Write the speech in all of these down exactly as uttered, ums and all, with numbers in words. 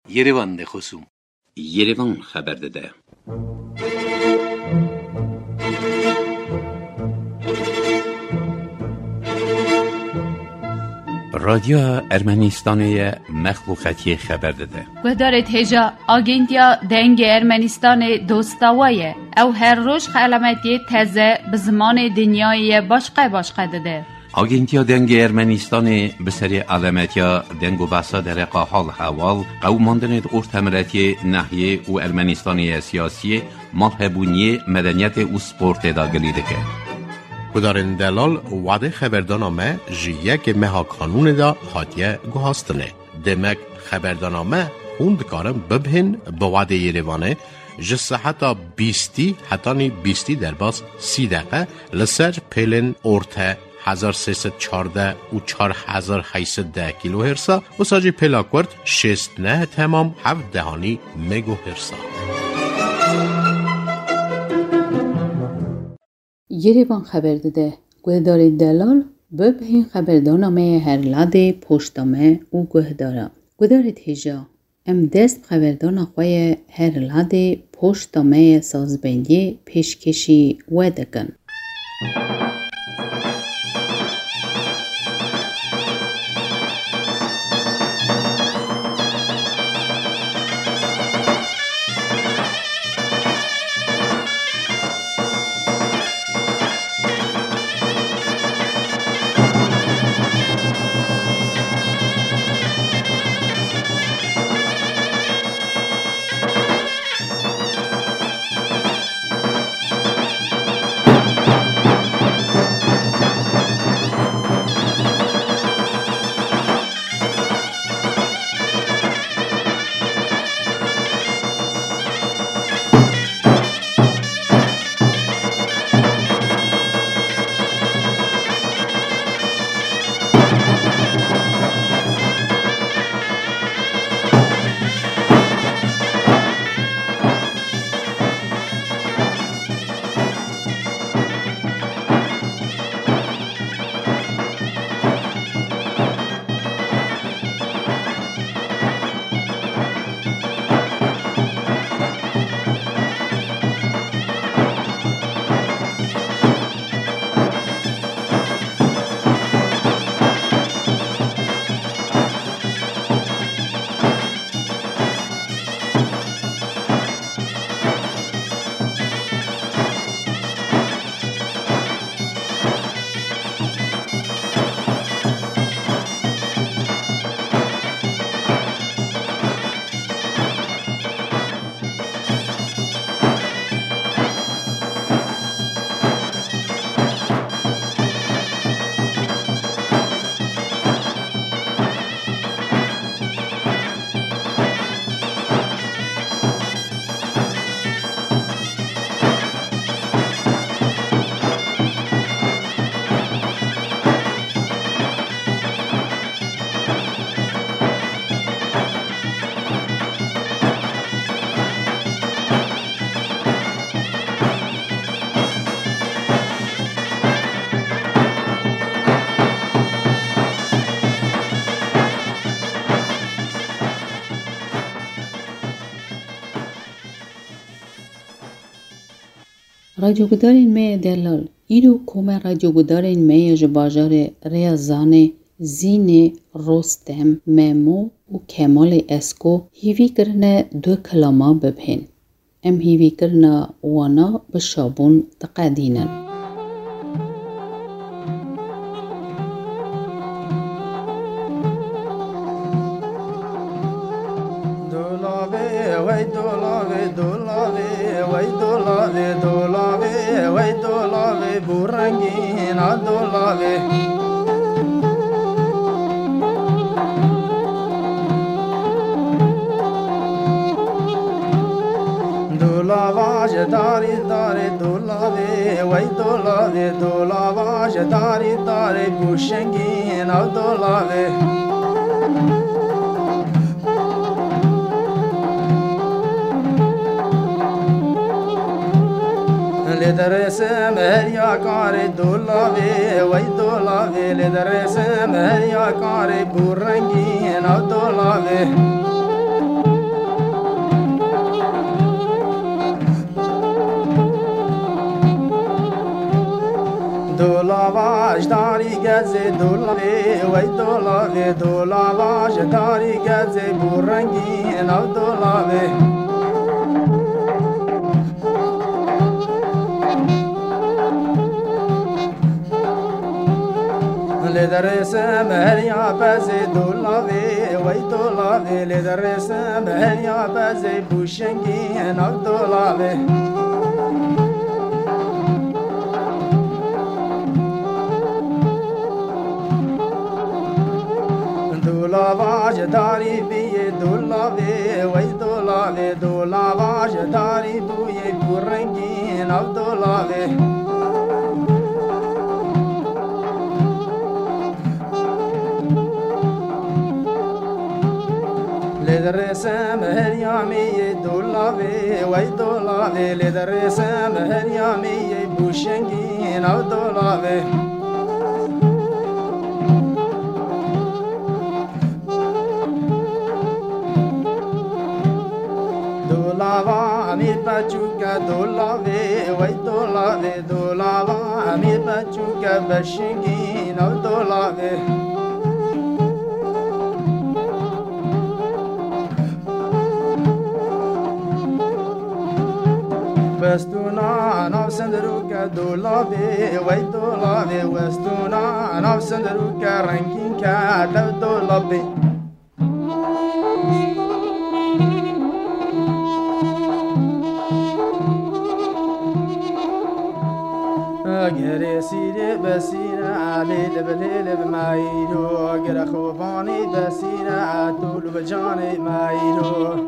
Yerevan de خصوم Yerevan خبر داده. رادیو ارمنستان مخلوقاتی خبر داده. و دارد هجا آگنتیا دنگ ارمنستان دوستاویه او هر روز خلمتی تازه به زمان دنیای باشقه باشقه داده. آگنتیا دنگ ارمنستان به سری علامتیا دنگ و بحثا در قاحال حوال قوماندن ارتمرتی نحیه و ارمنستانی سیاسی مرحبونی مدنیت و سپورت داگلی دکه. کدارن دلال وعده خبردانامه جیه که مها کانون دا هاتیه گوهاستنه. دمک خبردانامه خوند کارم ببهن با وعده یریوانه جسه حتی بیستی حتی نی بیستی در باز سی دقیقه لسر پیلن ارته هزار سیصد چارده و چار هزار هیصد ده کیلو هرسا و ساجی پلاکورد شست نه تمام هفت دهانی مگو هرسا. یریوان خبر داده گهدار دلال ببهین خبردانامه هر لاده پشتامه و گهدارا. گهدار تیجا ام دست خبردان خواه هر لاده پشتامه سازبندی پیشکشی و دکن. رادیوگدارین می دلال ایرو کومه رادیوگدارین می جباجار ریاضان زین رستم ممو و کمال اسکو هیوی کرنه دو کلاما ببهن. ام هیوی کرنه وانا بشابون تقدینن. Burangina dolave dolava jadari dare dolave vai dolave dolava jadari dare bushangina dolave le darese meriya kare dolave vai dolave le darese meriya kare burangi na dolave واج داری گزه دولاوی وی دولاوی دولا واج داری گزه بورنگی نو دولاوی لدرسم هریا بزی دولاوی وی دولاوی لدرسم هریا بزی بوشنگی نو دولاوی دولاواج داری بی دولاوی وی دولاوی دولاواج داری بوی بورنگی نو دولاوی لدرسم هریامی دولاوی وی دولاوی لدرسم هریامی بوشنگی نو دولاوی دولاوا امیر بچوکا دولاوی وی دولاوی دولاوا امیر بچوکا بشنگی نو دولاوی وستونا ناف سندروکا دولاوی وی دولاوی وستونا ناف سندروکا رنگین کا دو دولاوی گره سیره بسیره علی لبلی لب مایرو گره خوبانی بسیره طول بجان مایرو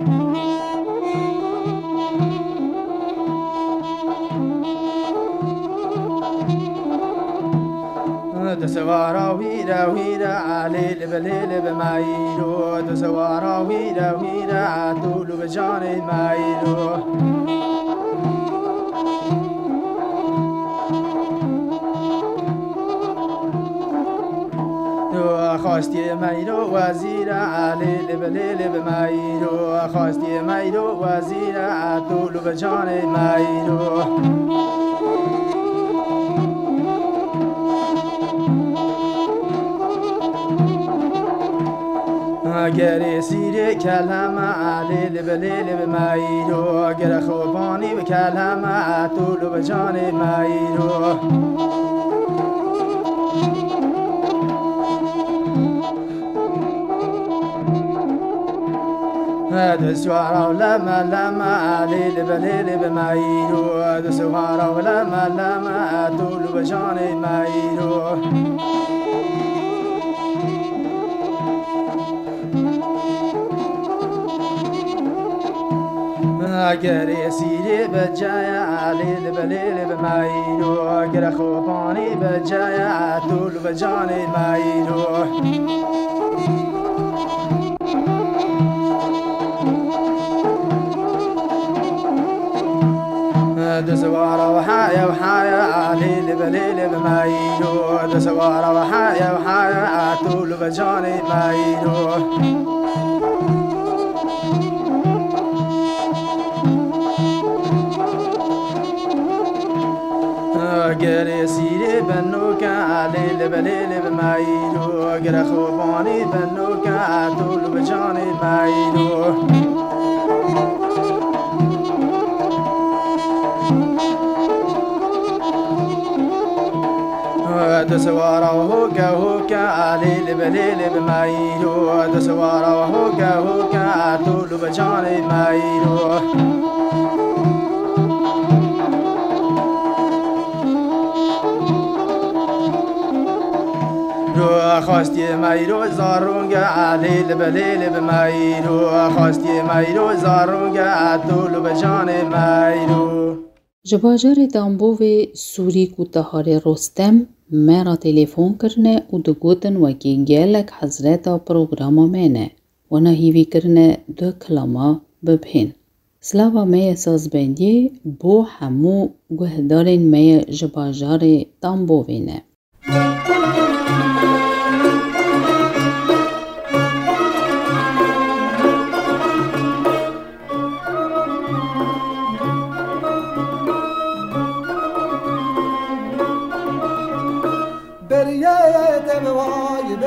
دسوارا ویرا ویرا علی لبلی لب مایرو دسوارا ویرا ویرا طول بجان مایرو خواستی میرو وزیر علی لبلی لب میرو خواستی میرو وزیر طول بجان میرو گره سیر کلم علی لبلی لب میرو گره خوبانی به کلم طول بجان میرو دسوارا لما لما علی لبلی لب میرو دسوارا لما لما طول بجان میرو گره سیری بجای علی لبلی لب میرو گره خوبانی بجای طول بجان میرو دسوارا وحايا وحايا علی لبلی لب میرو دسوارا وحايا وحايا طول بجان میرو گره سیری بنوکا علی لبلی لب میرو گره خوبانی بنوکا طول بجان میرو دسوارا هوکا هوکا علی لبلی لب میرو دسوارا هوکا هوکا طول بجان میرو خواستی میرو زارونگ علی لبلی لب میرو خواستی میرو زارونگ طول بجان میرو جواجر دامبو و سوری کو تهار رستم مرا تلفون کرنه و دو گوتن وکی گلک حضرتا پروگراما مینه و نهیوی کرنه دو کلاما ببهن. سلاوا می سازبندی بو همو گهدارین می جواجر دامبو وینه.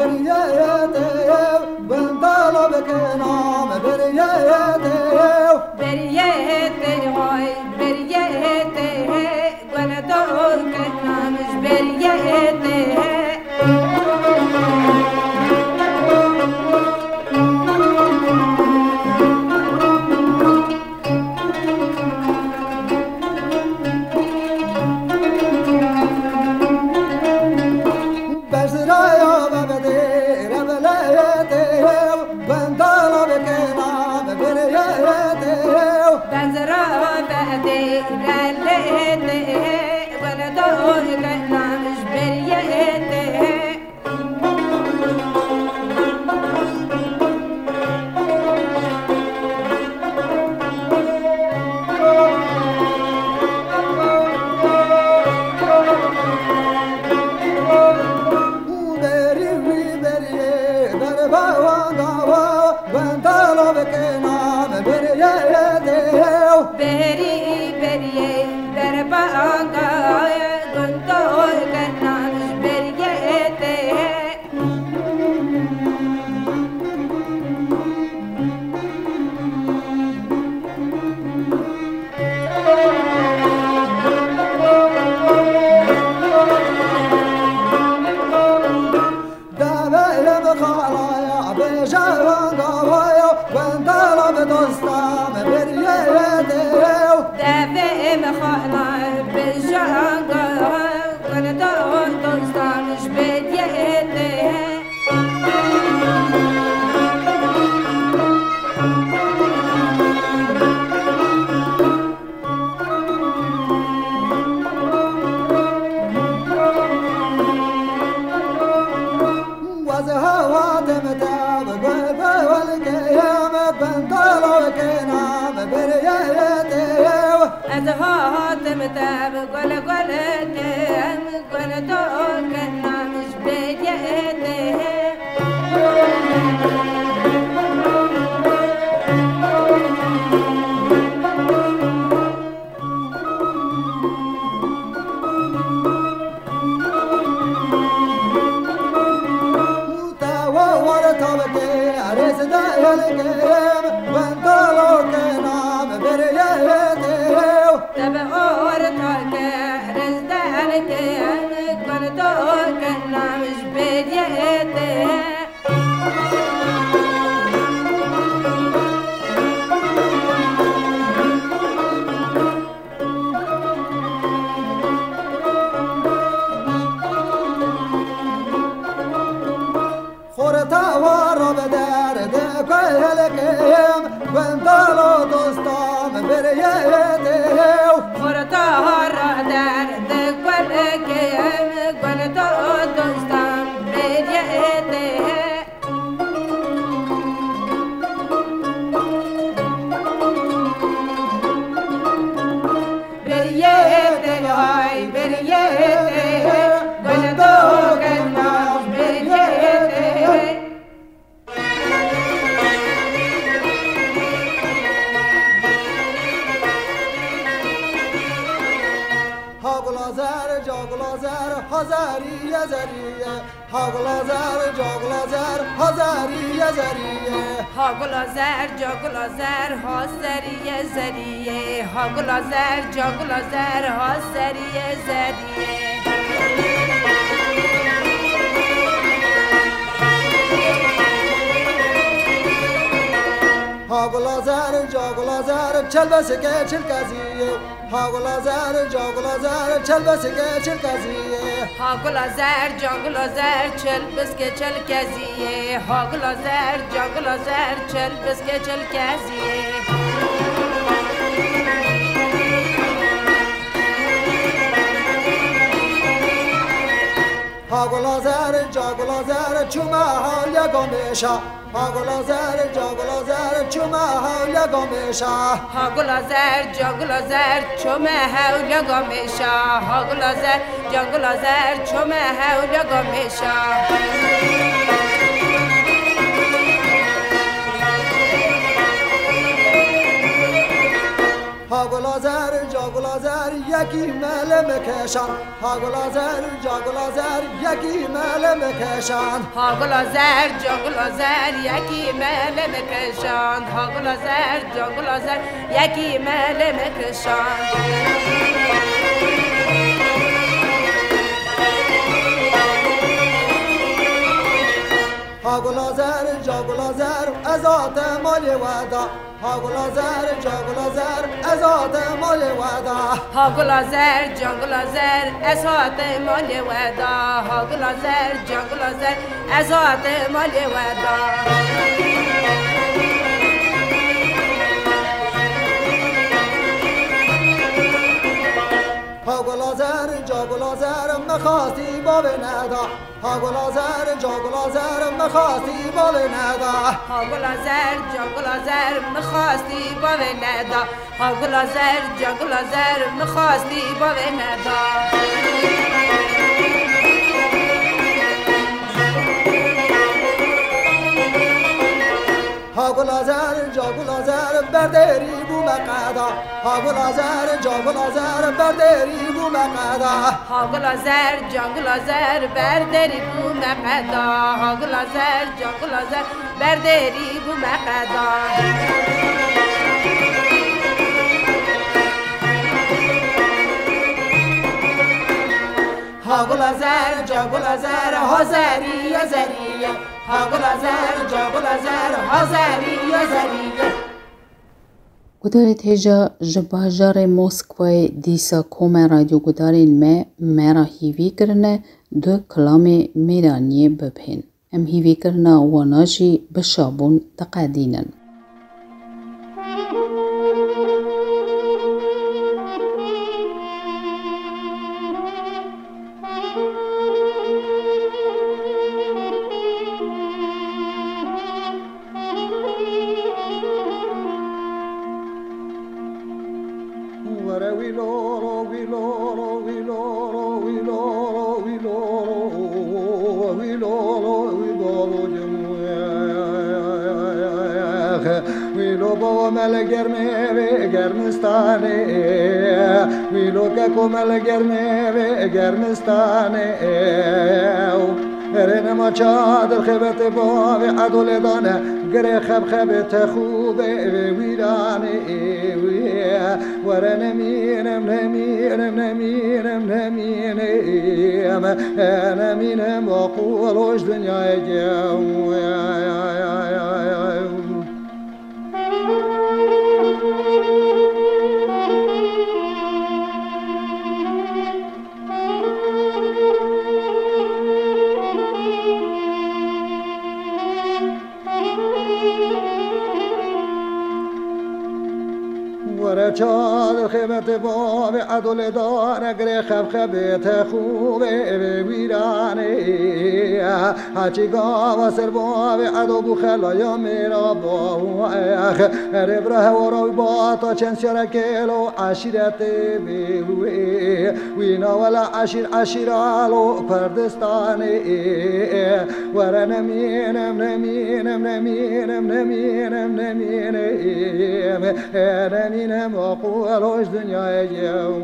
بریته بندالو بکنام بریته بریته های بریته گندال کنامش بریته چل بسکه چل کزیه هاگلازر جاگلازر چل بسکه چل کزیه هاگلازر جاگلازر چل بسکه چل کزیه هاگلازر جاگلازر چل بسکه چل کزیه هاگلازر جاگلازر چومه حال یگامیشا هاگلازر جاگلازر چومه حال یگامیشا هاگلازر جاگلازر چومه حال یگامیشا هاگلازر جاگلازر چومه حال یگامیشا هاگلازر جاگلازر یکی یکی مل مکشان ها گلا زر جا گلا زر یکی مل مکشان ها گلا زر جا گلا زر یکی مل مکشان ها گلا زر جا گلا زر یکی مل مکشان ها گلا زر جا گلا زر ازات مال ودا ها گلا زر جا گلا زر ازات مال ودا ها گلا زر جا گلا زر ازات مال ودا ها گلا زر جا گلا زر ازات مال ودا ها گلا زر جا گلا زر مخاستی باب ندا ها گلا زر جا گلا زر مخاستی باب ندا ها گلا زر جا گلا زر مخاستی باب ندا ها گلا زر جا گلا زر مخاستی باب ندا ها گلا زر جا گلا زر بردری بو مقدا ها گلا زر جا گلا زر بردری بو مقدا ها گلا زر جا گلا زر بردری بو مقدا ها گلا زر جا گلا زر بردری بو مقدا ها گلا زر جا گلا زر هازری یا زریه ها گلا زر جا گلا زر هازری یا زریه گودار تیجا جباجار موسکوای دیسا کوم رادیو گودارین ما مرا هیوی کرنه دو کلام میرانی بپین ام هیوی کرنه واناجی بشابون تقادینن مل گرمه و گرمستانه ویلو که کمل گرمه و گرمستانه رن ما چادر خبت با و عدل دانه گر خب خبت خوبه و ویرانه ورن مینم نمینم نمینم نمینم نمینم با قولوش دنیای جو چاد خیمت باب عدل دار اگر خب خبت خوبه ویرانه هچی گاو سر باب عدو بخلایا میرا با ربره و روی با تا چند شرکلو عشیرت بیوی وینا ولا عشیر عشیرالو پردستانه ور نمینم نمینم نمینم نمینم نمینم نمینم وقولوش دنیای جو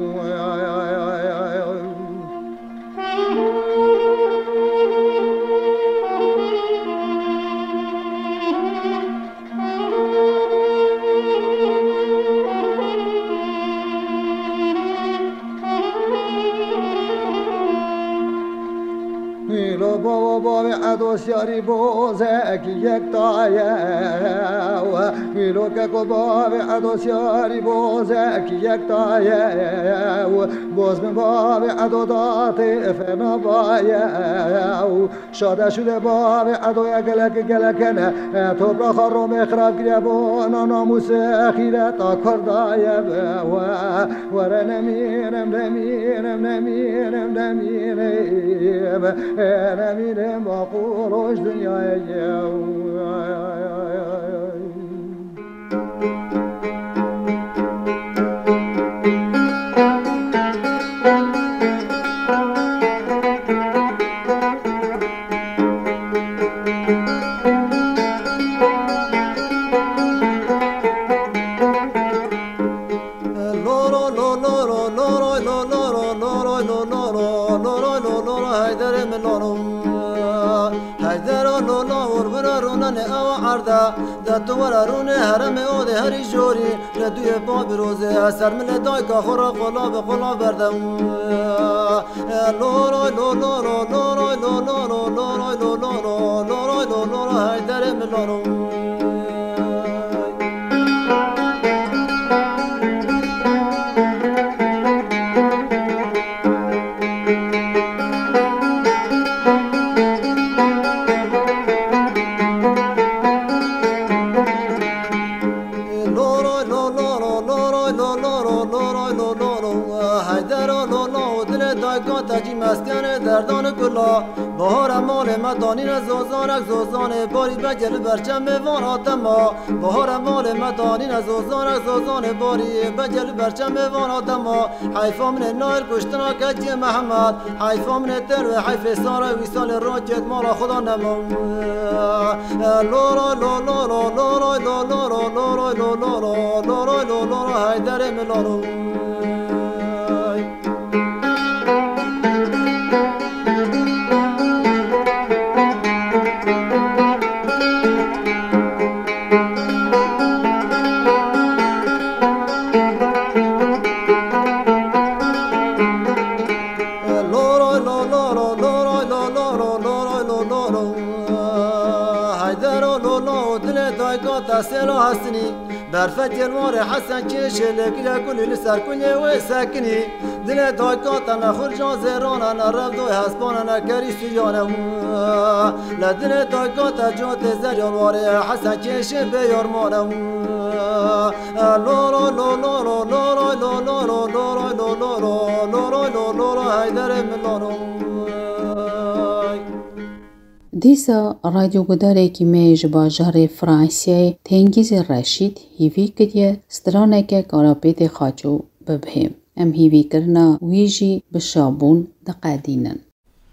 بابا بابا عدوس یاری بوزه کی یک تایه ویلو که کو بابا عدوس یاری بوزه کی یک تایه باز من بابا عدو داته فنا بایه شاده شده بابا عدو گلک گلکنه تو برا خرو مخراب گریه با ناموس خیره تا کردایه ور نمینم نمینم نمینم نمینم نمینم با قروش دنیای جو no no no no no no no لولا وربنا رونا نأو عردا داتو ورا رونه هرم اود هری جوری ردوی باب روزه اثر من دایکا خورا قلا به قلا بردم لورا لورا لورا لورا لورا لورا لورا لورا هایدر ملانو مسکن دردان گلا بهار مال مدانی نزوزانک زوزان باری بگل برچم وان آدما بهار مال مدانی نزوزانک زوزان باری بگل برچم وان آدما حیفا من نایر کشتنا کجی محمد حیفا من تر و حیف سارا ویسال راکت مالا خدا نمام لورا لورا لورا لورا لورا لورا لورا لورا لورا حیدر ملانو سلا حسني برفت المار حسن كيش لقلا كل لسر كل وساكني دل دايكات انا خرجان زيران انا رفضو حسبان انا كري سيانا لا دل دايكات جات زريان وار حسن كيش بيرمانا لورا لورا لورا لورا لورا لورا لورا لورا هيدر ملانو دیسا رادیو گداره که میج باجار فرانسیای تنگیز رشید هیوی کدیه سترانه که کارابیت خاچو ببهم ام هیوی کرنا ویجی بشابون دقادینن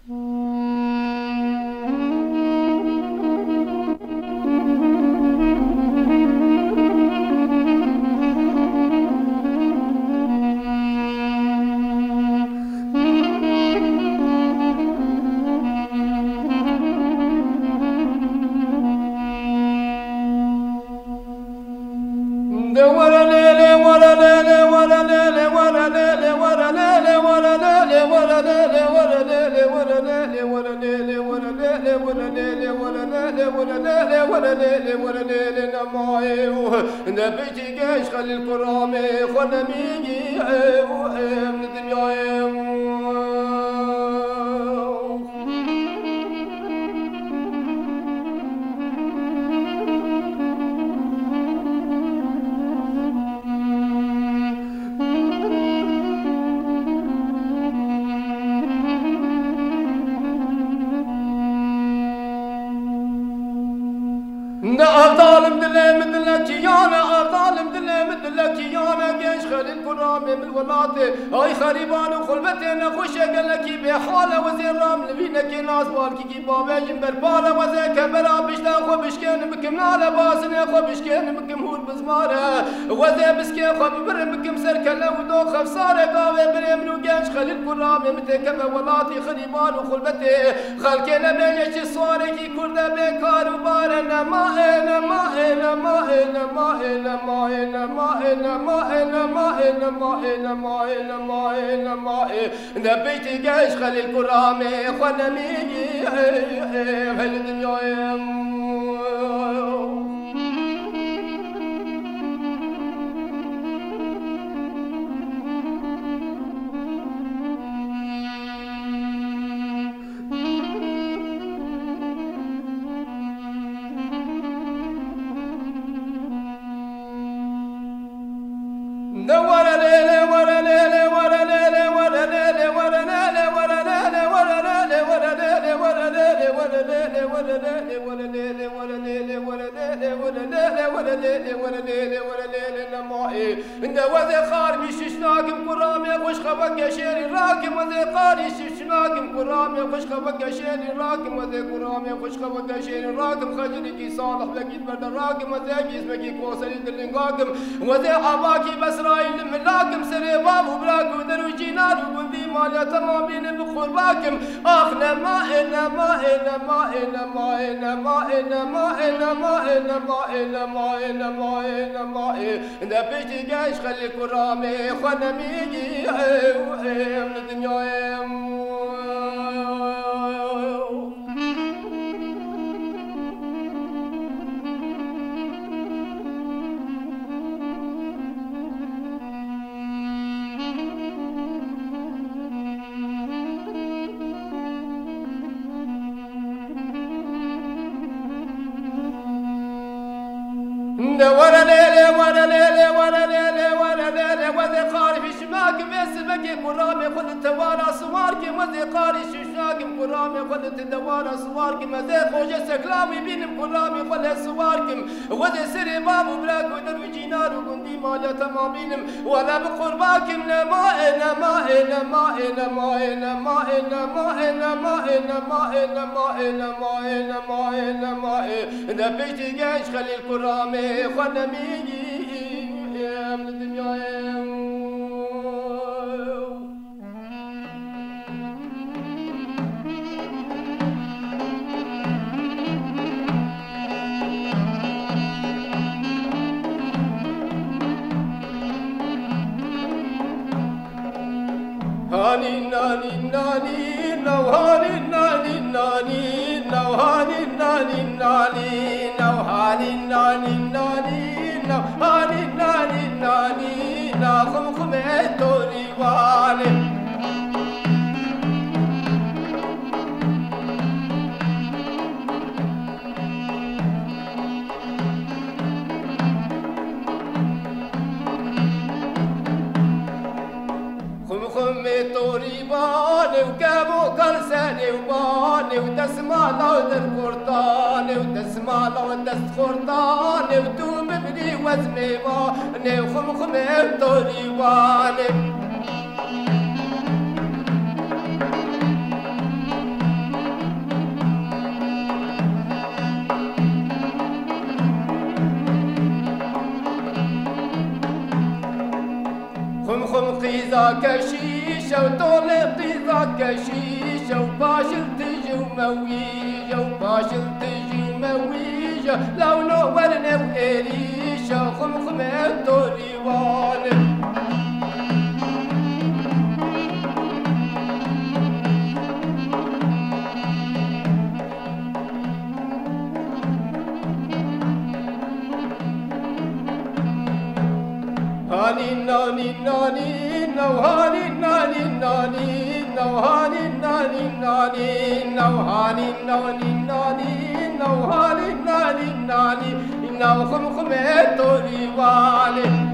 نبيتي جيش خلي الكرامة خلنا ميجي من الدنيا أفضل مدلة مدلة كيانا أفضل مدلة مدلة كيانا جيش خلي الكرامة من الولاطة هاي خريبان وخلبتنا خوشة قال لك بحالة وزير رامل فينا كي ناس بالكي كي بابا جنبر بالا وزي كبرا بشتا خو بشكين بكم نالا باسنا خو بشكين بكم هود بزمارة وزي بسكين خو ببر بكم سركلا ودو خفصارة قاوة بريمنو جيش خلي الكرامة متكبة ولاتي خريبان وخلبتة خلكينا بيش الصواري كي كرده بكار وبارنا ما إنا ما إنا ما إنا ما إنا ما إنا ما إنا ما إنا ما إنا ما إنا ما إنا ما إنا ما إنا بيتي جيش خلي الكرامة خلنا ميجي هالدنيا ولا ليلة ولا ليلة ولا ليلة ولا ليلة ولا ليلة ولا ليلة ولا ليلة ولا ليلة ولا ليلة ولا ليلة ولا ليلة ولا ليلة ولا ليلة ولا ليلة ولا ليلة ولا ليلة ولا ليلة ولا ليلة نمائي إنت وذي خاربي ششناكم كرامي خوش خبك شيري راكم وذي قاري ششناكم كرامي خوش خبك شيري راكم وذي كرامي خوش خبك شيري راكم خجلي كي صالح لقيت برد راكم وذي جسمكي كوسري دلنقاكم وذي عباكي بسرائيل من لاكم سري بابو بلاك ودرو جينار وقندي ماليا تمامين بخور باكم آخنا ما إنا ما إنا ما إنا ما نما نما نما نما نما نما نما ده پیش گش خلی کرامه خنمیگی ام دنیا ورا ليلي ورا ليلي ورا ليلي ورا ليلي وذي قاري في شماك باسمك كرامي خذ توارى صوارك وذي قاري ششاك كرامي خذ توارى صوارك مذي خوش سكلامي بينم كرامي خذ صوارك وذي سري باب وبلاك ودر جينار وقندي مالا تمامينم ولا بقرباك نما نما نما نما نما نما نما نما نما نما نما نما ده بيتي جاش خلي الكرامي خنميجي من الدنيا هاني ناني ناني نو هاني ناني ناني نو هاني ناني ناني نو هاني ناني ناني نو هاني ناني ناني نا خم خم توري والي وكابو كرساني وباني وتسمع لو القرطاني وتسمع لو القرطاني وتوم بني وزمي باني وخمخم الطوري واني خمخم قيزا كشيشة وطول قيزا كشيشة وباشر تجي ومويجة وباشر تجي ومويجة لو نورنا وقريشة خمخم الطوري واني هاني ناني ناني نو هاني ناني ناني نو هاني ناني ناني نو هاني ناني ناني نو هاني ناني ناني نو خم خم توري والي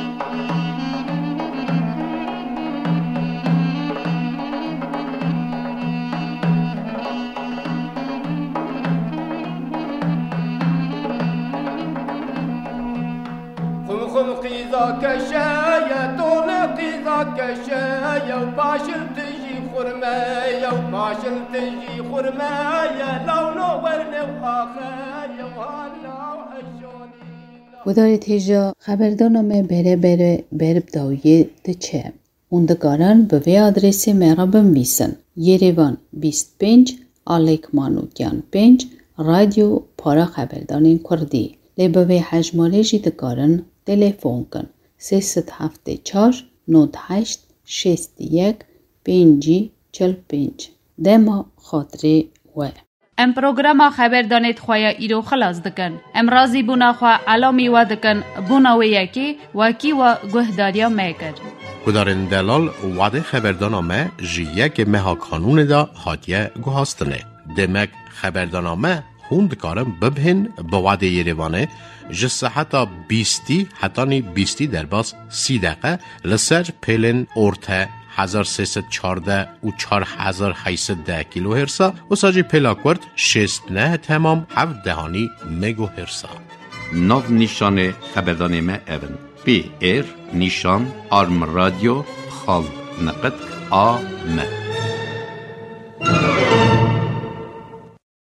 قيزا كشايا طول قيزا كشايا وباشر تجي خرمايا وباشر تجي خرمايا لو نورنا وآخايا وهلا وحشوني وداری تیجا خبردارنامه بره بره برب داویه ده چه اوندگاران به وی آدرسی مرا بنویسن یریوان بیست و پنج آلیک مانوکیان پنج رادیو پارا خبردارین کردی لی به وی حجماله جیدگارن تلفن کن سیصد هفته چار نود هشت شست یک پنجی چل پنج دما خاطره و ام پروگرام خبر دانید خواه ایرو خلاص دکن ام رازی بونا خواه علامی و دکن بونا و یکی وکی و گهداریا میکر گدارن دلال وعده خبردانامه جی یک مها کانون دا هاتیه گوهاستنه دمک خبردانامه خوند کارم ببهن با وعده یریوانه جسه حتی بیستی حتی نی بیستی در باز سی دقیقه لسر پیلن ارته هزار سیصد و چهارده و چهار هزار و هشتصد و ده کیلو هرسا و ساجی پلاکورد شست نه تمام هفت دهانی مگو هرسا ناو نیشان خبردانامه اون پی ایر نیشان آرم رادیو خال نقد آ م